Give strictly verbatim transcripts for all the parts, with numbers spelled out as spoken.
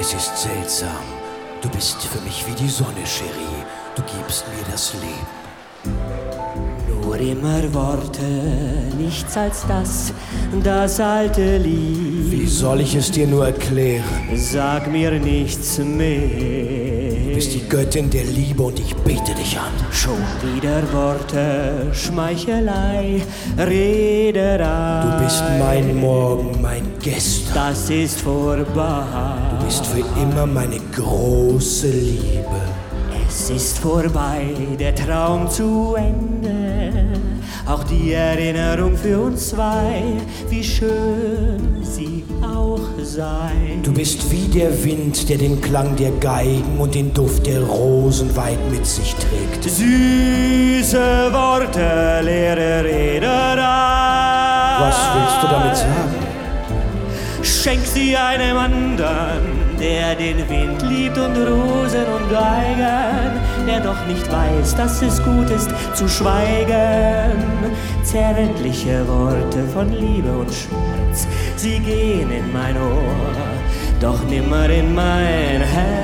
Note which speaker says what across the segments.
Speaker 1: Es ist seltsam. Du bist für mich wie die Sonne, Cherie. Du gibst mir das Leben.
Speaker 2: Nur immer Worte, nichts als das, das alte Lied.
Speaker 1: Wie soll ich es dir nur erklären?
Speaker 2: Sag mir nichts mehr.
Speaker 1: Du bist die Göttin der Liebe und ich bete dich an.
Speaker 2: Schon wieder Worte, Schmeichelei, Rederei.
Speaker 1: Du bist mein Morgen, mein Gestern.
Speaker 2: Das ist vorbei.
Speaker 1: Du bist für immer meine große Liebe.
Speaker 2: Es ist vorbei, der Traum zu Ende. Auch die Erinnerung für uns zwei, wie schön sie auch sei.
Speaker 1: Du bist wie der Wind, der den Klang der Geigen und den Duft der Rosen weit mit sich trägt.
Speaker 2: Süße Worte, leere Rederei.
Speaker 1: Was willst du damit sagen?
Speaker 2: Schenk sie einem anderen, der den Wind liebt und Rosen und Geigen, der doch nicht weiß, dass es gut ist zu schweigen. Zärtliche Worte von Liebe und Schmerz, sie gehen in mein Ohr, doch nimmer in mein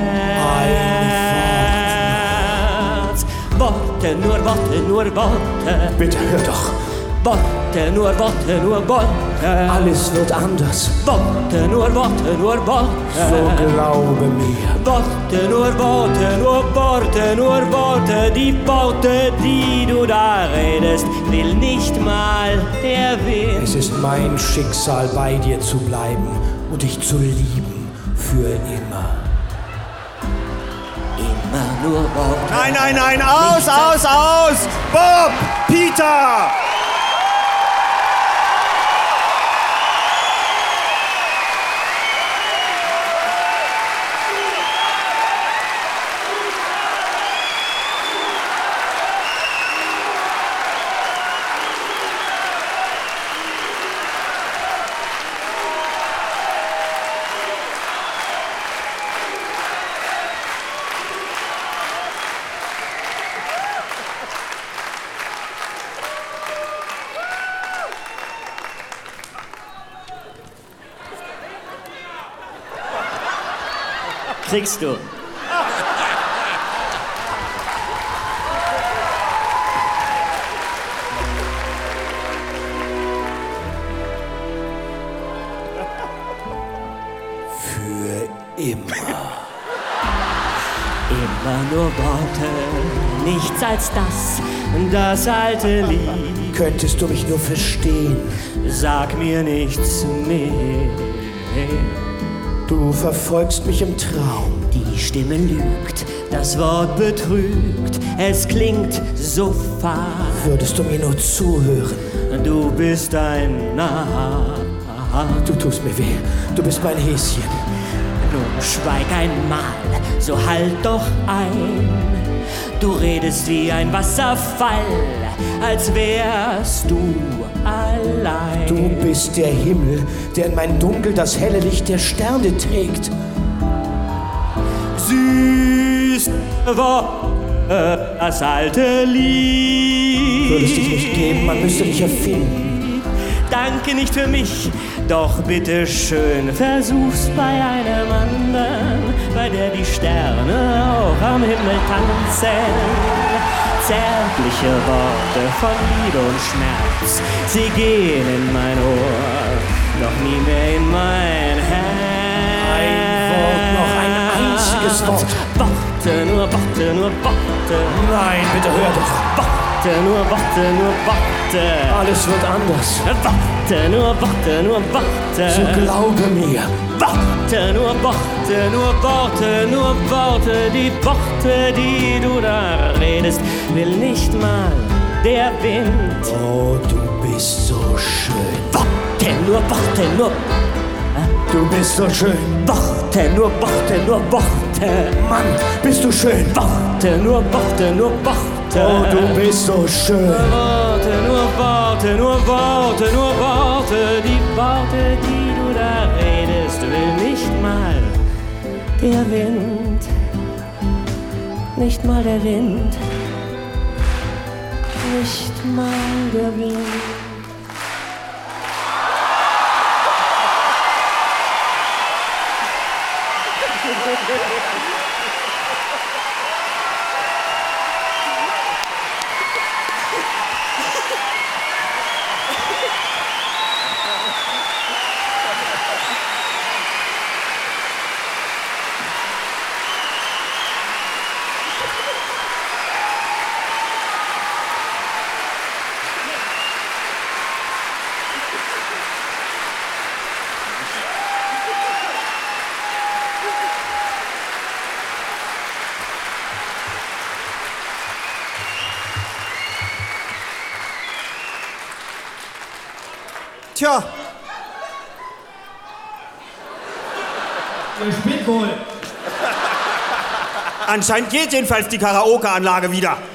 Speaker 2: Herz. Worte, nur Worte, nur Worte.
Speaker 1: Bitte hör doch.
Speaker 2: Worte, nur Worte, nur Worte.
Speaker 1: Alles wird anders.
Speaker 2: Worte, nur Worte, nur Worte.
Speaker 1: So glaube mir.
Speaker 2: Worte, nur Worte, nur Worte, nur Worte. Die Worte, die du da redest, will nicht mal der Wind.
Speaker 1: Es ist mein Schicksal, bei dir zu bleiben und dich zu lieben für immer.
Speaker 2: Immer nur Worte.
Speaker 3: Nein, nein, nein, aus, aus, aus! Bob! Peter!
Speaker 2: Kriegst du.
Speaker 1: Für immer.
Speaker 2: Immer nur Worte, nichts als das, das alte Lied.
Speaker 1: Könntest du mich nur verstehen?
Speaker 2: Sag mir nichts mehr.
Speaker 1: Du verfolgst mich im Traum.
Speaker 2: Die Stimme lügt, das Wort betrügt, es klingt so fad.
Speaker 1: Würdest du mir nur zuhören?
Speaker 2: Du bist ein Narr.
Speaker 1: Du tust mir weh, du bist mein Häschen.
Speaker 2: Nun schweig einmal, so halt doch ein. Du redest wie ein Wasserfall, als wärst du allein.
Speaker 1: Du bist der Himmel, der in mein Dunkel das helle Licht der Sterne trägt.
Speaker 2: Süß Worte, das alte Lied.
Speaker 1: Würdest dich nicht geben, man müsste dich erfinden.
Speaker 2: Danke nicht für mich, doch bitte schön, versuch's bei einem anderen, bei der die Sterne auch am Himmel tanzen. Zärtliche Worte von Liebe und Schmerz, sie gehen in mein Ohr, doch nie mehr in mein Herz.
Speaker 1: Ein Wort, noch ein einziges Wort.
Speaker 2: Worte, nur Worte, nur Worte.
Speaker 1: Nein, bitte hör doch.
Speaker 2: Worte, nur Worte, nur Worte.
Speaker 1: Alles wird anders.
Speaker 2: Worte, nur Worte, nur Worte.
Speaker 1: So glaube mir.
Speaker 2: Worte, nur Worte, nur Worte, nur Worte. Die Worte, die du da redest, will nicht mal der Wind.
Speaker 1: Oh, du bist so schön.
Speaker 2: Worte, nur Worte, nur...
Speaker 1: Du bist so schön.
Speaker 2: Worte, nur Worte, nur Worte.
Speaker 1: Mann, bist du schön.
Speaker 2: Worte, nur Worte, nur Worte.
Speaker 1: Oh, du bist so schön.
Speaker 2: Worte, nur Worte, nur Worte, nur Worte. Die Worte, die du da redest, will nicht mal der Wind. Nicht mal der Wind. Nicht mal der Wind.
Speaker 3: Tja.
Speaker 4: Ihr spinnt wohl.
Speaker 3: Anscheinend geht jedenfalls die Karaoke-Anlage wieder.